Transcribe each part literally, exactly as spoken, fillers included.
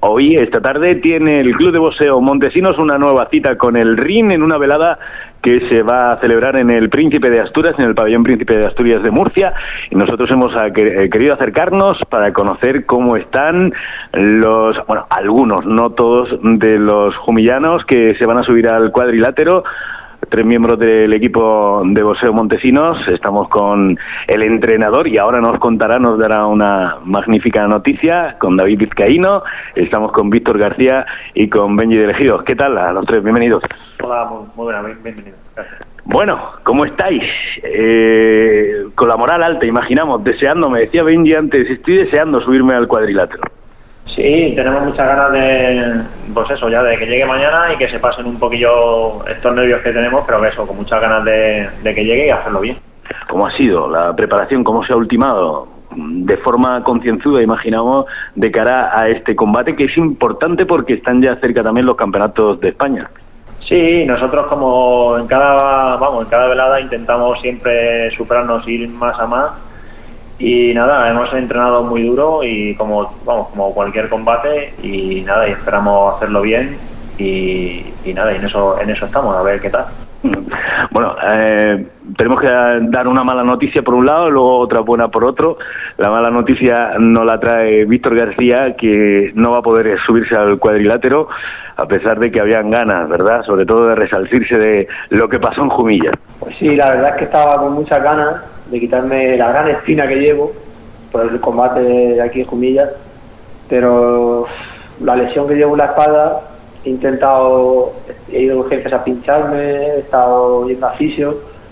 Hoy, esta tarde, tiene el Club de Boxeo Montesinos una nueva cita con el R I N en una velada que se va a celebrar en el Príncipe de Asturias, en el pabellón Príncipe de Asturias de Murcia, y nosotros hemos querido acercarnos para conocer cómo están los, bueno, algunos, no todos, de los jumillanos que se van a subir al cuadrilátero. Tres miembros del equipo de boxeo Montesinos. Estamos con el entrenador y ahora nos contará, nos dará una magnífica noticia, con David Vizcaíno. Estamos con Víctor García y con Benji de Ejidos. ¿Qué tal a los tres? Bienvenidos. Hola, muy, muy buena, bienvenidos. Gracias. Bueno, ¿cómo estáis? Eh, con la moral alta, imaginamos, deseando, me decía Benji antes, estoy deseando subirme al cuadrilátero. Sí, tenemos muchas ganas de, pues eso, ya de que llegue mañana y que se pasen un poquillo estos nervios que tenemos, pero que eso, con muchas ganas de, de que llegue y hacerlo bien. ¿Cómo ha sido la preparación? ¿Cómo se ha ultimado? De forma concienzuda, imaginamos, de cara a este combate, que es importante porque están ya cerca también los campeonatos de España. Sí, nosotros como en cada, vamos, en cada velada intentamos siempre superarnos, ir más a más. Y nada, hemos entrenado muy duro y como vamos como cualquier combate y nada, y esperamos hacerlo bien y, y nada, y en eso en eso estamos, a ver qué tal. Bueno, eh, tenemos que dar una mala noticia por un lado, luego otra buena por otro. La mala noticia nos la trae Víctor García, que no va a poder subirse al cuadrilátero, a pesar de que habían ganas, ¿verdad? Sobre todo de resalcirse de lo que pasó en Jumilla. Pues sí, la verdad es que estaba con muchas ganas de quitarme la gran espina que llevo por el combate de aquí en Jumilla, pero la lesión que llevo en la espalda, he intentado, he ido a urgencias a pincharme, he estado yendo a fisio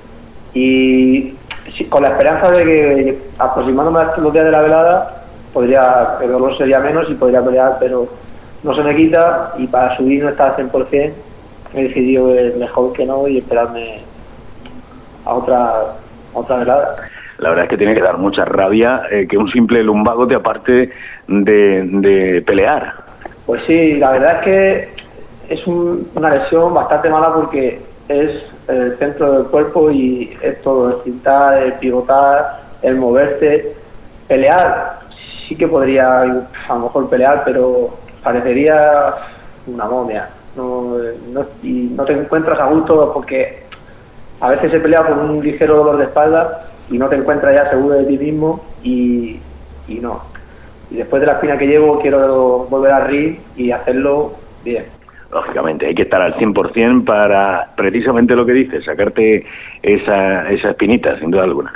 y con la esperanza de que aproximándome a los días de la velada podría, el dolor sería menos y podría pelear, pero no se me quita y para subir no está al cien por ciento, he decidido que es mejor que no y esperarme a otra otra velada. La verdad es que tiene que dar mucha rabia eh, que un simple lumbago te aparte de, de pelear. Pues sí, la verdad es que es un, una lesión bastante mala porque es el centro del cuerpo y es todo, el cintar, el pivotar, el moverte. Pelear, sí que podría a lo mejor pelear, pero parecería una momia. No, no, y no te encuentras a gusto porque a veces he peleado con un ligero dolor de espalda y no te encuentras ya seguro de ti mismo y, y no. Y después de la espina que llevo quiero volver al ring y hacerlo bien. Lógicamente, hay que estar al cien por ciento para precisamente lo que dices, sacarte esa, esa espinita, sin duda alguna.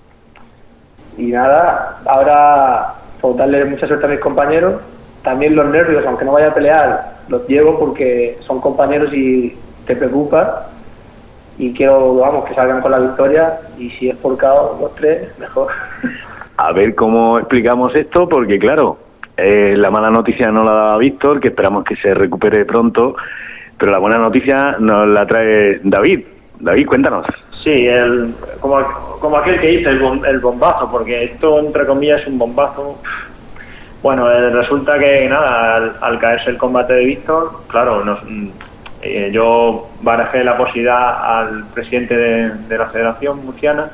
Y nada, ahora por darle mucha suerte a mis compañeros, también los nervios, aunque no vaya a pelear, los llevo porque son compañeros y te preocupas. Y quiero, vamos, que salgan con la victoria y si es por K O los tres, mejor. A ver cómo explicamos esto, porque claro, eh, la mala noticia no la daba Víctor, que esperamos que se recupere pronto, pero la buena noticia nos la trae David. David, cuéntanos. Sí, el, como, como aquel que dice el, bom, el bombazo, porque esto entre comillas es un bombazo. Bueno, eh, resulta que nada, al, al caerse el combate de Víctor, claro, nos... Eh, yo barajé la posibilidad al presidente de, de la Federación Murciana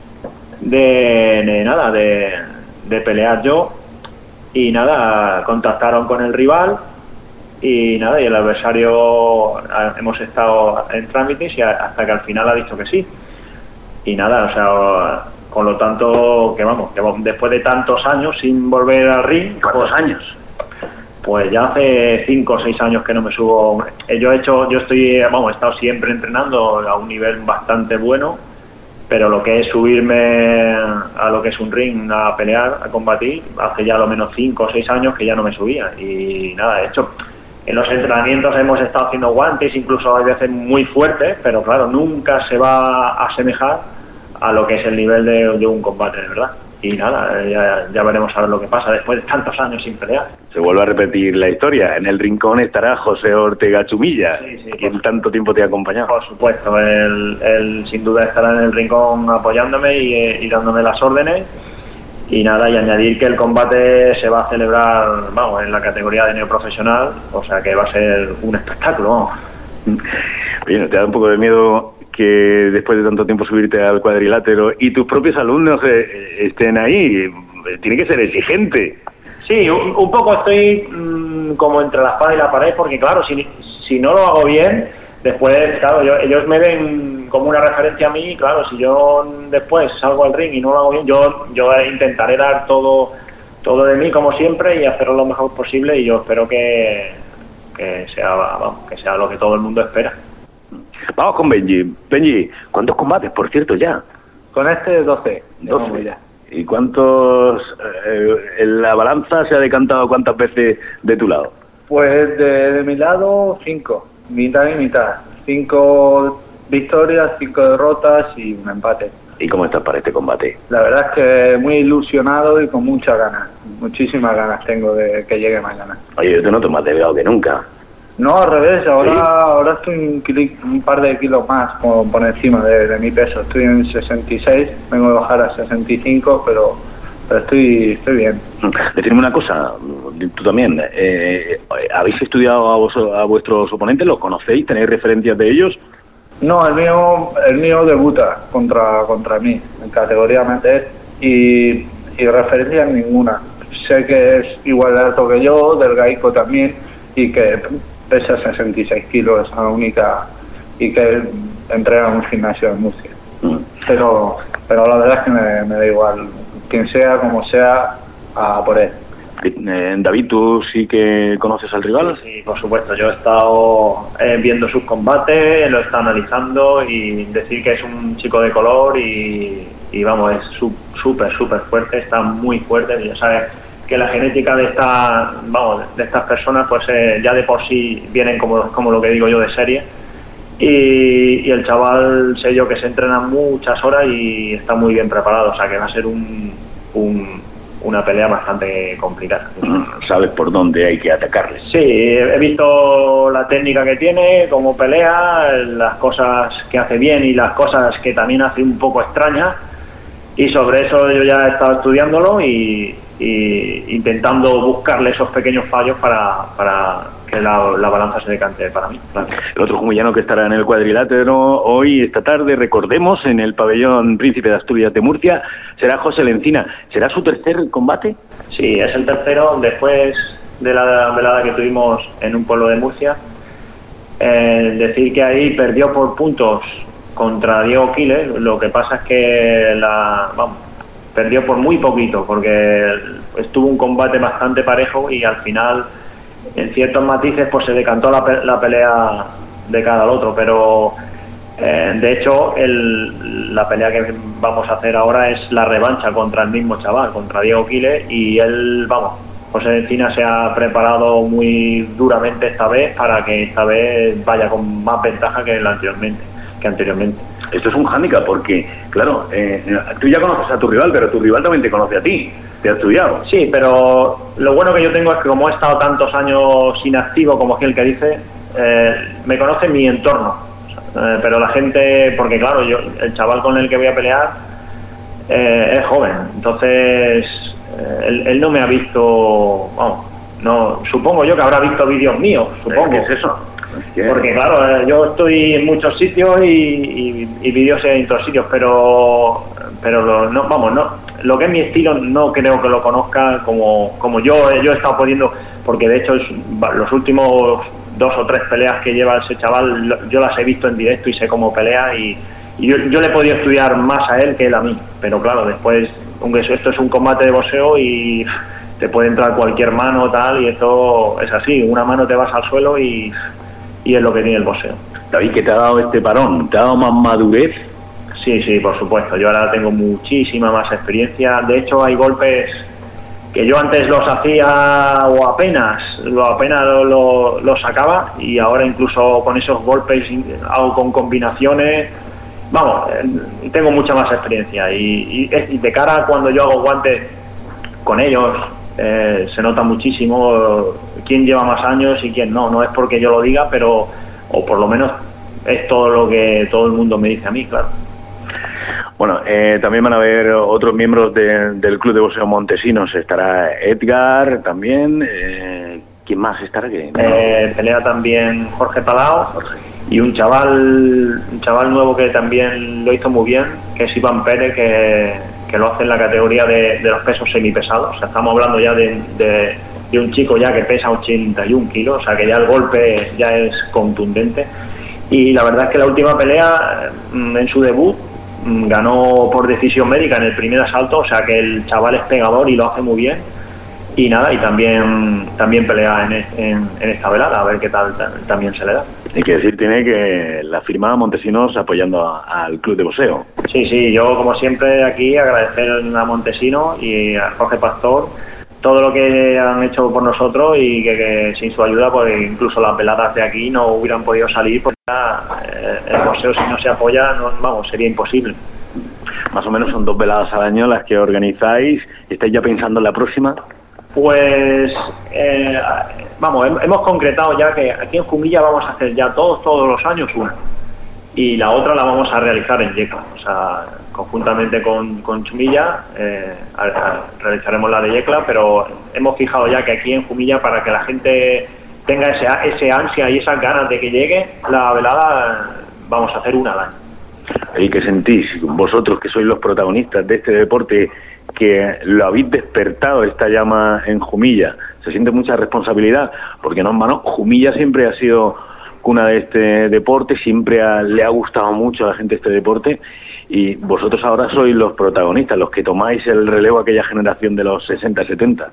de, de nada de, de pelear yo y nada, contactaron con el rival y nada, y el adversario hemos estado en trámites y hasta que al final ha dicho que sí y nada, o sea, con lo tanto que vamos, que después de tantos años sin volver al ring. ¿Cuántos pues, años? Pues ya hace cinco o seis años que no me subo. Yo he hecho, yo estoy, vamos, he estado siempre entrenando a un nivel bastante bueno, pero lo que es subirme a lo que es un ring a pelear, a combatir, hace ya lo menos cinco o seis años que ya no me subía. Y nada, de hecho, en los entrenamientos hemos estado haciendo guantes, incluso a veces muy fuertes, pero claro, nunca se va a asemejar a lo que es el nivel de, de un combate, de verdad. Y nada, ya, ya veremos a ver lo que pasa después de tantos años sin pelear. Se vuelve a repetir la historia. En el rincón estará José Ortega Chumilla, sí, sí, quien tanto tiempo te ha acompañado. Por supuesto, él, él sin duda estará en el rincón apoyándome y, y dándome las órdenes. Y nada, y añadir que el combate se va a celebrar, vamos, en la categoría de neoprofesional, o sea que va a ser un espectáculo, vamos. Oye, ¿no te da un poco de miedo que después de tanto tiempo subirte al cuadrilátero y tus propios alumnos eh, estén ahí? Tiene que ser exigente. Sí, un, un poco estoy mmm, como entre la espada y la pared, porque claro, si, si no lo hago bien, después, claro, yo, ellos me ven como una referencia a mí, y claro, si yo después salgo al ring y no lo hago bien, yo, yo intentaré dar todo, todo de mí como siempre y hacerlo lo mejor posible, y yo espero que, que sea, vamos, que sea lo que todo el mundo espera. Vamos con Benji. Benji, ¿cuántos combates, por cierto, ya? Con este doce. doce. Ya. ¿Y cuántos... Eh, en la balanza se ha decantado cuántas veces de tu lado? Pues de, de mi lado, cinco. Mitad y mitad. Cinco victorias, cinco derrotas y un empate. ¿Y cómo estás para este combate? La verdad es que muy ilusionado y con muchas ganas. Muchísimas ganas tengo de que llegue mañana. Oye, yo te noto más delgado que nunca. No, al revés, ahora ¿Sí? ahora estoy un, kili, un par de kilos más por, por encima de, de mi peso. Estoy en sesenta y seis, vengo de bajar a sesenta y cinco, pero, pero estoy, estoy bien. Decirme una cosa, tú también, eh, ¿habéis estudiado a, vos, a vuestros oponentes? ¿Los conocéis? ¿Tenéis referencias de ellos? No, el mío el mío debuta contra contra mí, en categoría amateur, y, y referencias ninguna. Sé que es igual de alto que yo, delgaico también, y que pesa sesenta y seis kilos, es la única, y que entrena en un gimnasio de Murcia. Mm. Pero pero la verdad es que me, me da igual, quien sea, como sea, a por él. Eh, David, ¿tú sí que conoces al rival? Sí, sí, por supuesto. Yo he estado eh, viendo sus combates, lo he estado analizando, y decir que es un chico de color y, y vamos, es súper, súper fuerte, está muy fuerte. Y ya sabes que la genética de esta, vamos, de estas personas, pues eh, ya de por sí vienen como, como lo que digo yo, de serie. Y, y el chaval, sé yo que se entrena muchas horas y está muy bien preparado, o sea que va a ser un, un, una pelea bastante complicada. ¿Sabes por dónde hay que atacarle? Sí, he visto la técnica que tiene, cómo pelea, las cosas que hace bien y las cosas que también hace un poco extrañas, y sobre eso yo ya he estado estudiándolo y, y intentando buscarle esos pequeños fallos para, para que la, la balanza se decante para mí. Claro. El otro jumillano que estará en el cuadrilátero hoy, esta tarde, recordemos, en el pabellón Príncipe de Asturias de Murcia, será José Lencina. ¿Será su tercer combate? Sí, es el tercero, después de la velada que tuvimos en un pueblo de Murcia. Eh, decir que ahí perdió por puntos contra Diego Quiles, lo que pasa es que la, vamos, perdió por muy poquito, porque estuvo un combate bastante parejo y al final, en ciertos matices, pues se decantó la, la pelea de cada al otro, pero eh, de hecho el, la pelea que vamos a hacer ahora es la revancha contra el mismo chaval, contra Diego Quiles, y él, vamos, José Encina se ha preparado muy duramente esta vez para que esta vez vaya con más ventaja que la anteriormente. Que anteriormente. Esto es un hándicap porque, claro, eh, tú ya conoces a tu rival, pero tu rival también te conoce a ti, te ha estudiado. Sí, pero lo bueno que yo tengo es que como he estado tantos años inactivo, como aquel que dice, eh, me conoce mi entorno, eh, pero la gente, porque claro, yo el chaval con el que voy a pelear eh, es joven, entonces eh, él, él no me ha visto, vamos, no, supongo yo que habrá visto vídeos míos, supongo. ¿Qué es eso? Porque claro, yo estoy en muchos sitios y, y, y vídeos en otros sitios, pero pero lo, no, vamos, no, lo que es mi estilo no creo que lo conozca como, como yo, yo he estado pudiendo, porque de hecho es, los últimos dos o tres peleas que lleva ese chaval, yo las he visto en directo y sé cómo pelea, y, y yo, yo le he podido estudiar más a él que él a mí, pero claro, después, aunque esto es un combate de boxeo y te puede entrar cualquier mano tal, y esto es así, una mano te vas al suelo y... y es lo que tiene el boxeo. David, ¿qué te ha dado este parón? ¿Te ha dado más madurez? Sí, sí, por supuesto. Yo ahora tengo muchísima más experiencia. De hecho, hay golpes que yo antes los hacía o apenas, lo apenas lo, lo, lo sacaba, y ahora incluso con esos golpes hago con combinaciones. Vamos, tengo mucha más experiencia y, y, y de cara a cuando yo hago guantes con ellos, Eh, se nota muchísimo quién lleva más años y quién no. No es porque yo lo diga, pero o por lo menos es todo lo que todo el mundo me dice a mí, claro. Bueno, eh, también van a haber otros miembros de, del Club de Boxeo Montesinos. Estará Edgar también. Eh, ¿Quién más estará? ¿Qué? Eh, pelea también Jorge Palau, Jorge. Y un chaval un chaval nuevo que también lo hizo muy bien, que es Iván Pérez, que que lo hace en la categoría de, de los pesos semipesados. O sea, estamos hablando ya de, de, de un chico ya que pesa ochenta y un kilos, o sea que ya el golpe ya es contundente. Y la verdad es que la última pelea, en su debut, ganó por decisión médica en el primer asalto, o sea que el chaval es pegador y lo hace muy bien. Y nada, y también también pelea en, en, en esta velada, a ver qué tal también se le da. Hay que decir, tiene que la firma Montesinos apoyando a, al club de boxeo. Sí, sí, yo como siempre aquí agradecer a Montesinos y a Jorge Pastor todo lo que han hecho por nosotros y que, que sin su ayuda pues incluso las veladas de aquí no hubieran podido salir porque eh, el boxeo si no se apoya, no, vamos, sería imposible. Más o menos son dos veladas al año las que organizáis. ¿Estáis ya pensando en la próxima? Pues, eh, vamos, hemos concretado ya que aquí en Jumilla vamos a hacer ya todos, todos los años una. Y la otra la vamos a realizar en Yecla. O sea, conjuntamente con, con Chumilla eh, a, a, realizaremos la de Yecla, pero hemos fijado ya que aquí en Jumilla, para que la gente tenga ese, ese ansia y esas ganas de que llegue la velada, vamos a hacer una al año. ¿Y qué sentís vosotros, que sois los protagonistas de este deporte, que lo habéis despertado esta llama en Jumilla? Se siente mucha responsabilidad, porque no, hermano, Jumilla siempre ha sido cuna de este deporte, siempre ha, le ha gustado mucho a la gente este deporte, y vosotros ahora sois los protagonistas, los que tomáis el relevo a aquella generación de los sesenta, setenta.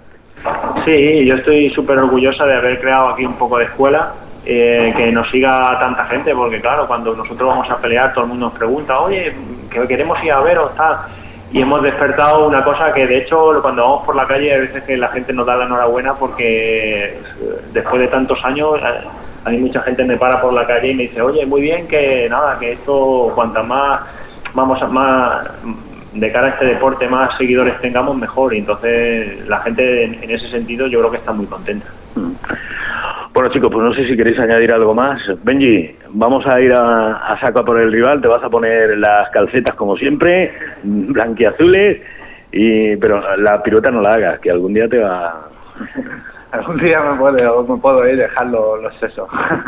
Sí, yo estoy súper orgullosa de haber creado aquí un poco de escuela, eh, que nos siga tanta gente, porque claro, cuando nosotros vamos a pelear todo el mundo nos pregunta, oye, que queremos ir a veros, tal. Y hemos despertado una cosa que, de hecho, cuando vamos por la calle, a veces que la gente nos da la enhorabuena porque después de tantos años, a mí mucha gente me para por la calle y me dice, oye, muy bien, que nada, que esto, cuantas más, vamos a más, de cara a este deporte, más seguidores tengamos, mejor. Y entonces la gente, en, en ese sentido, yo creo que está muy contenta. Bueno, chicos, pues no sé si queréis añadir algo más. Benji, vamos a ir a, a saco a por el rival, te vas a poner las calcetas como siempre, blanquiazules, y pero la pirueta no la hagas, que algún día te va... algún día me puedo, me puedo ir dejar los, los sesos.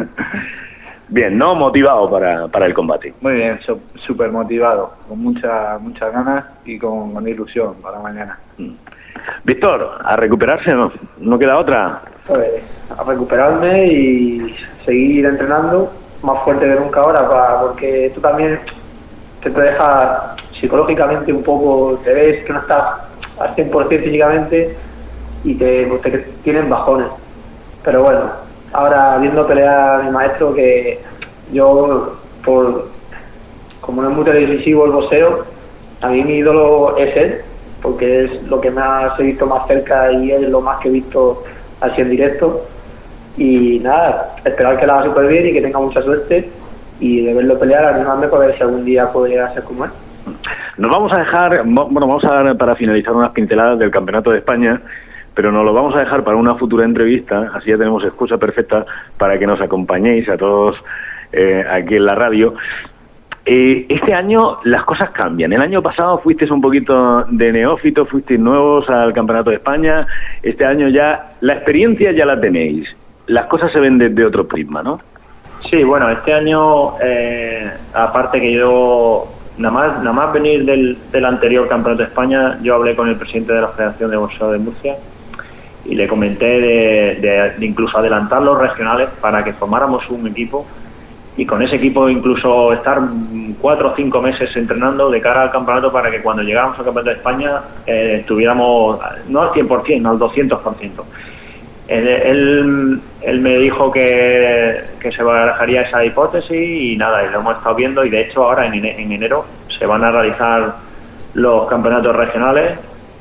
Bien, ¿no? Motivado para, para el combate. Muy bien, súper motivado, con muchas muchas ganas y con, con ilusión para mañana. Víctor, a recuperarse, ¿no? ¿No queda otra? Pues a recuperarme y seguir entrenando más fuerte de nunca ahora, para, porque tú también te, te deja psicológicamente un poco, te ves que no estás al cien por ciento físicamente y te, pues te tienen bajones. Pero bueno, ahora viendo pelear a mi maestro, que yo, por como no es muy televisivo el boxeo, a mí mi ídolo es él, porque es lo que más he visto más cerca y es lo más que he visto así en directo. Y nada, esperar que la haga súper bien y que tenga mucha suerte, y de verlo pelear, animarme para ver si algún día podría ser como él. Nos vamos a dejar, bueno, vamos a dar para finalizar unas pinceladas del Campeonato de España, pero nos lo vamos a dejar para una futura entrevista, así ya tenemos excusa perfecta para que nos acompañéis a todos eh, aquí en la radio. Eh, este año las cosas cambian. El año pasado fuisteis un poquito de neófito, fuisteis nuevos al Campeonato de España. Este año ya la experiencia ya la tenéis. Las cosas se ven desde otro prisma, ¿no? Sí, bueno, este año, eh, aparte que yo, nada más nada más venir del, del anterior Campeonato de España, yo hablé con el presidente de la Federación de Boxeo de Murcia y le comenté de, de, de incluso adelantar los regionales para que formáramos un equipo, y con ese equipo incluso estar cuatro o cinco meses entrenando de cara al campeonato, para que cuando llegáramos al Campeonato de España eh, estuviéramos no al cien por ciento, no al doscientos por ciento. Él, él, él me dijo que, que se barajaría esa hipótesis y nada, y lo hemos estado viendo, y de hecho ahora en, en enero se van a realizar los campeonatos regionales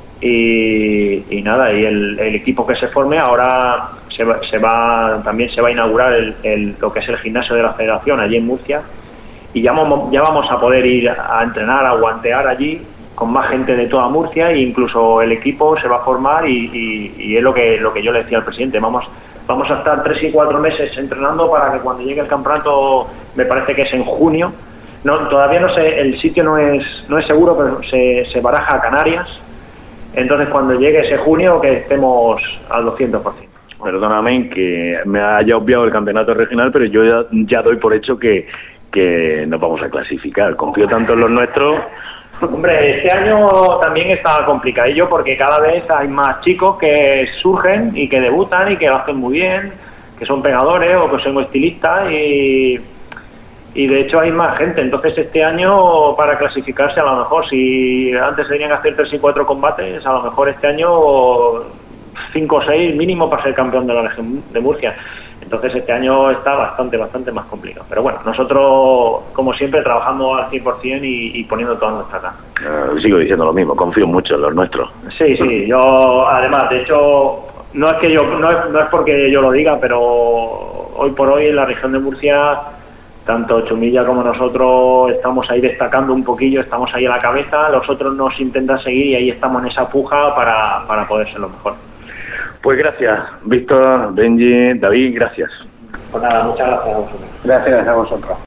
y, y nada, y el, el equipo que se forme ahora se va, se va también se va a inaugurar el, el, lo que es el gimnasio de la Federación allí en Murcia, y ya vamos, ya vamos a poder ir a entrenar, a guantear allí con más gente de toda Murcia, e incluso el equipo se va a formar y, y, y es lo que lo que yo le decía al presidente, vamos vamos a estar tres y cuatro meses entrenando para que cuando llegue el campeonato, me parece que es en junio, no todavía no sé, el sitio no es no es seguro, pero se, se baraja a Canarias, entonces cuando llegue ese junio que estemos al doscientos por ciento. Perdóname que me haya obviado el campeonato regional, pero yo ya, ya doy por hecho que, que nos vamos a clasificar. Confío tanto en los nuestros Hombre, este año también está complicadillo porque cada vez hay más chicos que surgen y que debutan y que lo hacen muy bien, que son pegadores o que son estilistas y, y de hecho hay más gente. Entonces este año para clasificarse a lo mejor, si antes tenían que hacer tres y cuatro combates, a lo mejor este año cinco o seis mínimo para ser campeón de la región de Murcia. Entonces este año está bastante, bastante más complicado. Pero bueno, nosotros, como siempre, trabajando al cien por ciento y, y poniendo toda nuestra cara. Uh, sigo diciendo lo mismo, confío mucho en los nuestros. Sí, sí, yo además, de hecho, no es que yo no es, no es porque yo lo diga, pero hoy por hoy en la región de Murcia, tanto Chumilla como nosotros estamos ahí destacando un poquillo, estamos ahí a la cabeza, los otros nos intentan seguir y ahí estamos en esa puja para, para poder ser lo mejor. Pues gracias, Víctor, Benji, David, gracias. Pues nada, muchas gracias a vosotros. Gracias a vosotros.